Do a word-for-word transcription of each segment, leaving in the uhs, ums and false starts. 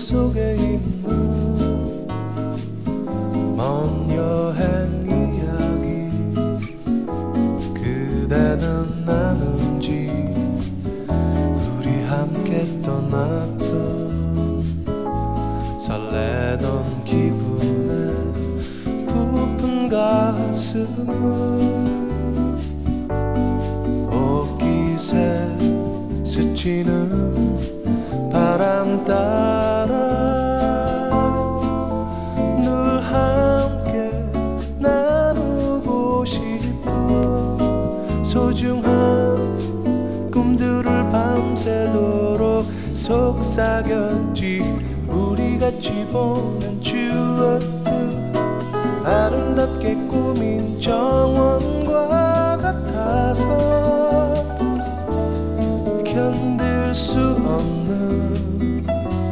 속에 있는 먼 여행 이야기 그대는 아는지 우리 함께 떠났던 설레던 기분에 부푼 가슴을 옷깃에 스치는 바람 따라 늘 함께 나누고 싶어 소중한 꿈들을 밤새도록 속삭였지 우리 같이 보낸 추억들 아름답게 꾸민 정원과 같아서 견딜 수 없는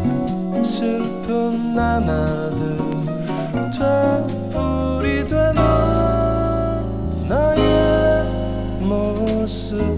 슬픈 나날들 되풀이 되는 나의 모습